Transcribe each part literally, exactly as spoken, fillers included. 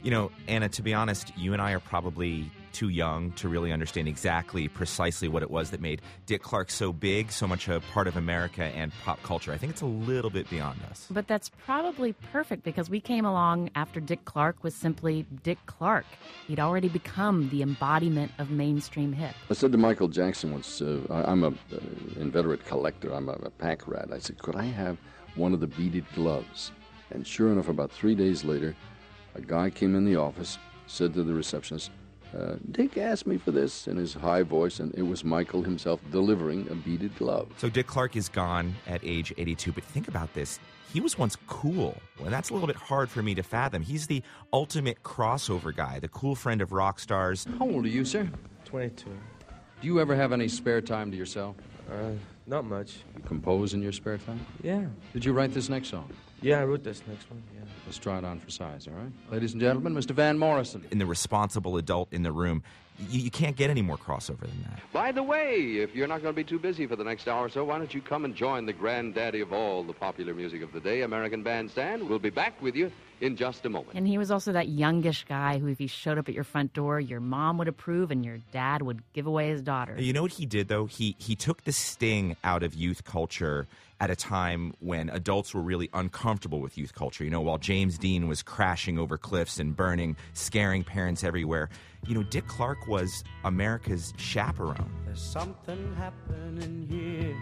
You know, Anna, to be honest, you and I are probably too young to really understand exactly precisely what it was that made Dick Clark so big, so much a part of America and pop culture. I think it's a little bit beyond us. But that's probably perfect because we came along after Dick Clark was simply Dick Clark. He'd already become the embodiment of mainstream hip. I said to Michael Jackson once, uh, I, I'm an uh, inveterate collector, I'm a, a pack rat. I said, could I have one of the beaded gloves? And sure enough, about three days later, a guy came in the office, said to the receptionist, Uh, Dick asked me for this in his high voice, and it was Michael himself delivering a beaded glove. So Dick Clark is gone at age eighty-two, but think about this. He was once cool, and that's a little bit hard for me to fathom. He's the ultimate crossover guy, the cool friend of rock stars. How old are you, sir? twenty-two. Do you ever have any spare time to yourself? Uh, not much. You compose in your spare time? Yeah. Did you write this next song? Yeah, I wrote this next one, yeah. Let's try it on for size, all right? Ladies and gentlemen, Mister Van Morrison. In the responsible adult in the room, you, you can't get any more crossover than that. By the way, if you're not going to be too busy for the next hour or so, why don't you come and join the granddaddy of all the popular music of the day, American Bandstand. We'll be back with you in just a moment. And he was also that youngish guy who, if he showed up at your front door, your mom would approve and your dad would give away his daughter. You know what he did, though? He he took the sting out of youth culture at a time when adults were really uncomfortable with youth culture. You know, while James Dean was crashing over cliffs and burning, scaring parents everywhere, you know, Dick Clark was America's chaperone. There's something happening here,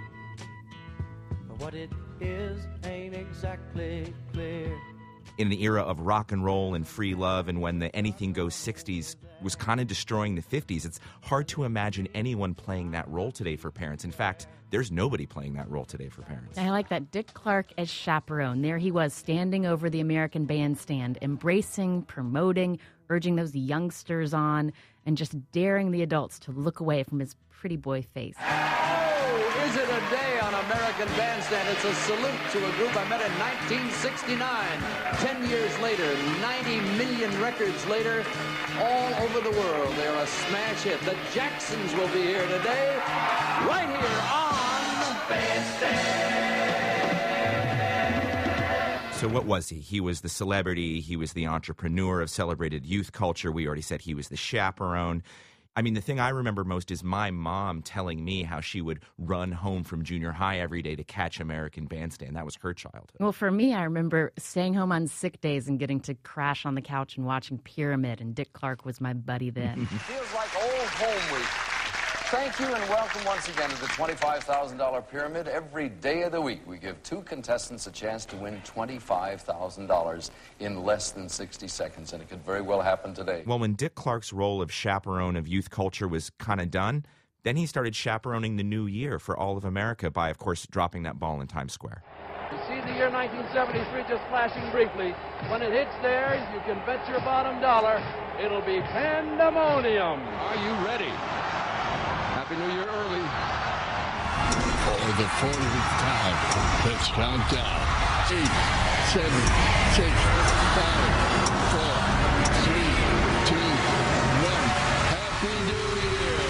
but what it is ain't exactly clear. In the era of rock and roll and free love, and when the anything goes sixties was kind of destroying the fifties, it's hard to imagine anyone playing that role today for parents. In fact, there's nobody playing that role today for parents. I like that. Dick Clark as chaperone. There he was, standing over the American Bandstand, embracing, promoting, urging those youngsters on, and just daring the adults to look away from his pretty boy face. Oh, is it a day on American Bandstand? It's a salute to a group I met in nineteen sixty-nine. Ten years later, ninety million records later, all over the world, they're a smash hit. The Jacksons will be here today, right here on Bandstand. So what was he? He was the celebrity. He was the entrepreneur of celebrated youth culture. We already said he was the chaperone. I mean, the thing I remember most is my mom telling me how she would run home from junior high every day to catch American Bandstand. That was her childhood. Well, for me, I remember staying home on sick days and getting to crash on the couch and watching Pyramid, and Dick Clark was my buddy then. Feels like old home week. Thank you and welcome once again to the twenty-five thousand dollars Pyramid. Every day of the week, we give two contestants a chance to win twenty-five thousand dollars in less than sixty seconds, and it could very well happen today. Well, when Dick Clark's role of chaperone of youth culture was kind of done, then he started chaperoning the new year for all of America by, of course, dropping that ball in Times Square. You see the year nineteen seventy-three just flashing briefly. When it hits there, you can bet your bottom dollar it'll be pandemonium. Are you ready? Happy New Year early. For the fortieth time, let's count down. Eight, seven, six, five, four, three, two, one. Happy New Year.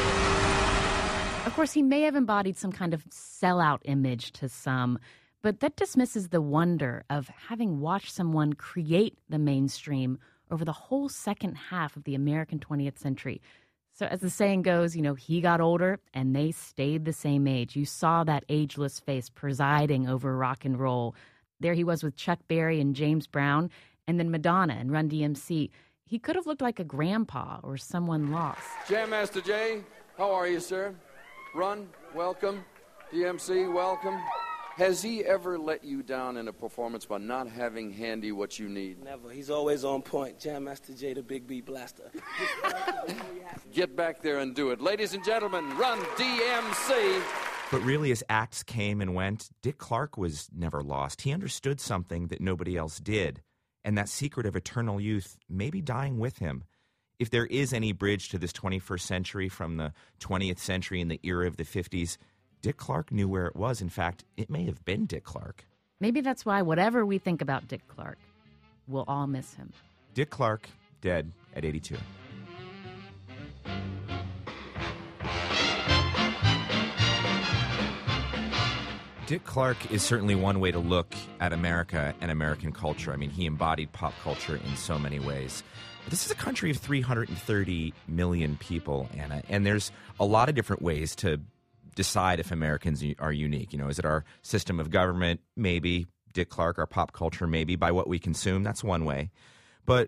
Of course, he may have embodied some kind of sellout image to some, but that dismisses the wonder of having watched someone create the mainstream over the whole second half of the American twentieth century. So as the saying goes, you know, he got older and they stayed the same age. You saw that ageless face presiding over rock and roll. There he was with Chuck Berry and James Brown, and then Madonna and Run D M C. He could have looked like a grandpa or someone lost. Jam Master Jay, how are you, sir? Run, welcome. D M C, welcome. Has he ever let you down in a performance by not having handy what you need? Never. He's always on point. Jam Master Jay, the Big B Blaster. Get back there and do it. Ladies and gentlemen, Run D M C. But really, as acts came and went, Dick Clark was never lost. He understood something that nobody else did, and that secret of eternal youth may be dying with him. If there is any bridge to this twenty-first century from the twentieth century and the era of the fifties, Dick Clark knew where it was. In fact, it may have been Dick Clark. Maybe that's why whatever we think about Dick Clark, we'll all miss him. Dick Clark, dead at eighty-two. Dick Clark is certainly one way to look at America and American culture. I mean, he embodied pop culture in so many ways. This is a country of three hundred thirty million people, Anna, and there's a lot of different ways to decide if Americans are unique. You know, is it our system of government? Maybe. Dick Clark, our pop culture? Maybe. By what we consume? That's one way. But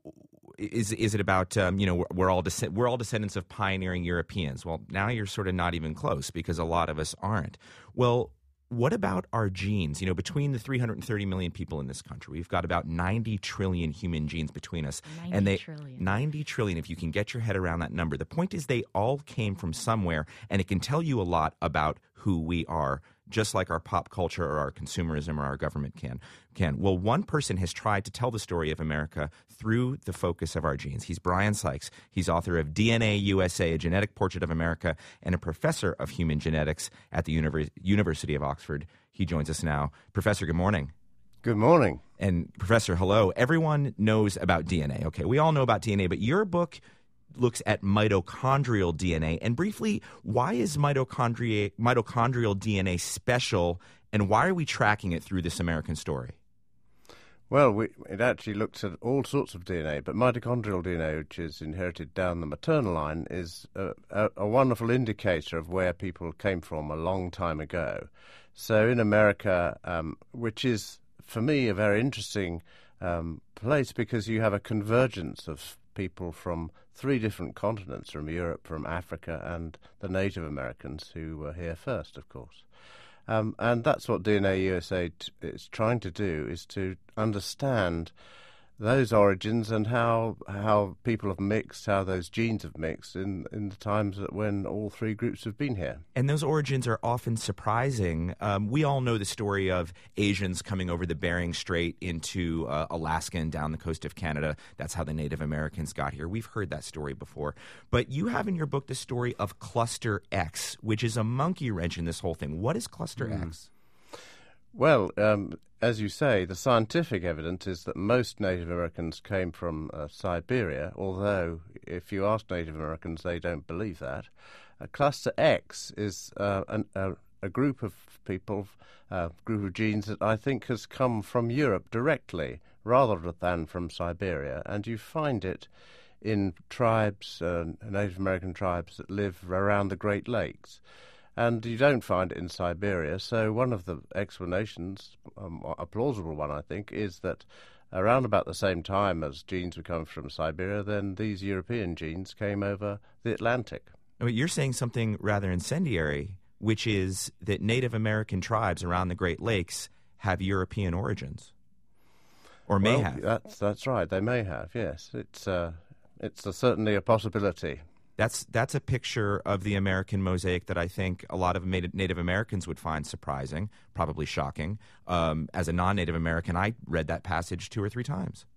is is it about, um, you know, we're, we're all descend- we're all descendants of pioneering Europeans? Well, now you're sort of not even close because a lot of us aren't. Well, what about our genes? You know, between the three hundred thirty million people in this country, we've got about ninety trillion human genes between us. ninety and they, trillion. ninety trillion, if you can get your head around that number. The point is they all came from somewhere, and it can tell you a lot about who we are, just like our pop culture or our consumerism or our government can. can. Well, one person has tried to tell the story of America through the focus of our genes. He's Brian Sykes. He's author of D N A U S A, A Genetic Portrait of America, and a professor of human genetics at the Univers- University of Oxford. He joins us now. Professor, good morning. Good morning. And Professor, hello. Everyone knows about D N A. Okay, we all know about D N A, but your book looks at mitochondrial D N A. And briefly, why is mitochondria, mitochondrial D N A special, and why are we tracking it through this American story? Well, we, it actually looks at all sorts of D N A, but mitochondrial D N A, which is inherited down the maternal line, is a, a, a wonderful indicator of where people came from a long time ago. So in America, um, which is, for me, a very interesting um, place because you have a convergence of people from three different continents, from Europe, from Africa, and the Native Americans who were here first, of course. Um, and that's what D N A U S A t- is trying to do, is to understand those origins and how how people have mixed, how those genes have mixed in, in the times that when all three groups have been here. And those origins are often surprising. Um, we all know the story of Asians coming over the Bering Strait into uh, Alaska and down the coast of Canada. That's how the Native Americans got here. We've heard that story before. But you have in your book the story of Cluster X, which is a monkey wrench in this whole thing. What is Cluster mm. X? Well, um, as you say, the scientific evidence is that most Native Americans came from uh, Siberia, although if you ask Native Americans, they don't believe that. Uh, Cluster X is uh, an, a, a group of people, a uh, group of genes that I think has come from Europe directly rather than from Siberia, and you find it in tribes, uh, Native American tribes that live around the Great Lakes. And you don't find it in Siberia. So one of the explanations, um, a plausible one, I think, is that around about the same time as genes were coming from Siberia, then these European genes came over the Atlantic. But you're saying something rather incendiary, which is that Native American tribes around the Great Lakes have European origins, or may well, have. That's that's right. They may have. Yes, it's uh, it's a, certainly a possibility. That's that's a picture of the American mosaic that I think a lot of Native Americans would find surprising, probably shocking. Um, as a non-Native American, I read that passage two or three times.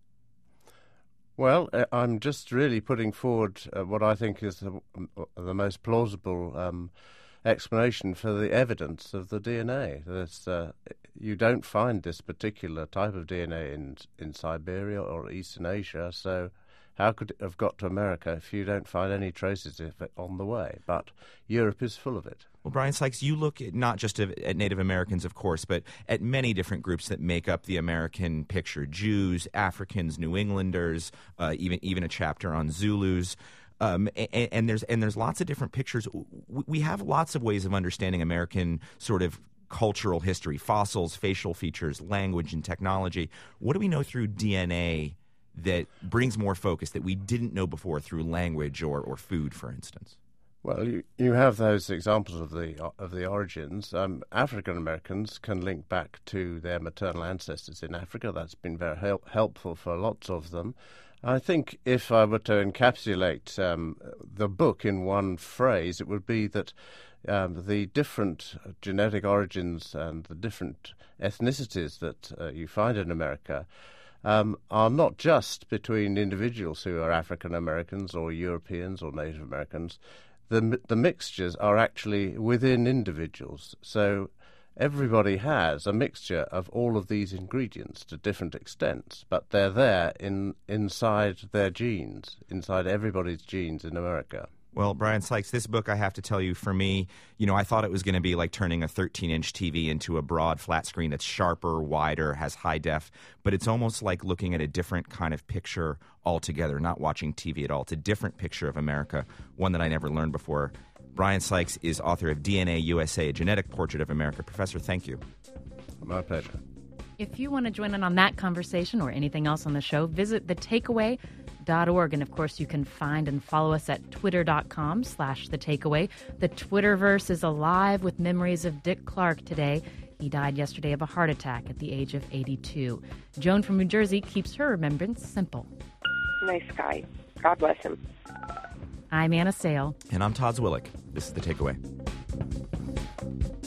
Well, uh, I'm just really putting forward uh, what I think is the, the most plausible um, explanation for the evidence of the D N A. There's, uh, you don't find this particular type of D N A in in Siberia or Eastern Asia, so how could it have got to America if you don't find any traces of it on the way? But Europe is full of it. Well, Brian Sykes, you look at not just at Native Americans, of course, but at many different groups that make up the American picture: Jews, Africans, New Englanders, uh, even even a chapter on Zulus. Um, and, and there's and there's lots of different pictures. We have lots of ways of understanding American sort of cultural history: fossils, facial features, language, and technology. What do we know through D N A that brings more focus that we didn't know before through language or, or food, for instance? Well, you, you have those examples of the of the origins. Um, African Americans can link back to their maternal ancestors in Africa. That's been very help, helpful for lots of them. I think if I were to encapsulate um, the book in one phrase, it would be that um, the different genetic origins and the different ethnicities that uh, you find in America Um, are not just between individuals who are African Americans or Europeans or Native Americans. The the mixtures are actually within individuals. So everybody has a mixture of all of these ingredients to different extents, but they're there in inside their genes, inside everybody's genes in America. Well, Brian Sykes, this book, I have to tell you, for me, you know, I thought it was going to be like turning a thirteen-inch T V into a broad flat screen that's sharper, wider, has high def, but it's almost like looking at a different kind of picture altogether, not watching T V at all. It's a different picture of America, one that I never learned before. Brian Sykes is author of D N A U S A, A Genetic Portrait of America. Professor, thank you. My pleasure. If you want to join in on that conversation or anything else on the show, visit the takeaway dot org. And, of course, you can find and follow us at twitter.com slash the takeaway. The Twitterverse is alive with memories of Dick Clark today. He died yesterday of a heart attack at the age of eighty-two. Joan from New Jersey keeps her remembrance simple. Nice guy. God bless him. I'm Anna Sale. And I'm Todd Zwillich. This is The Takeaway.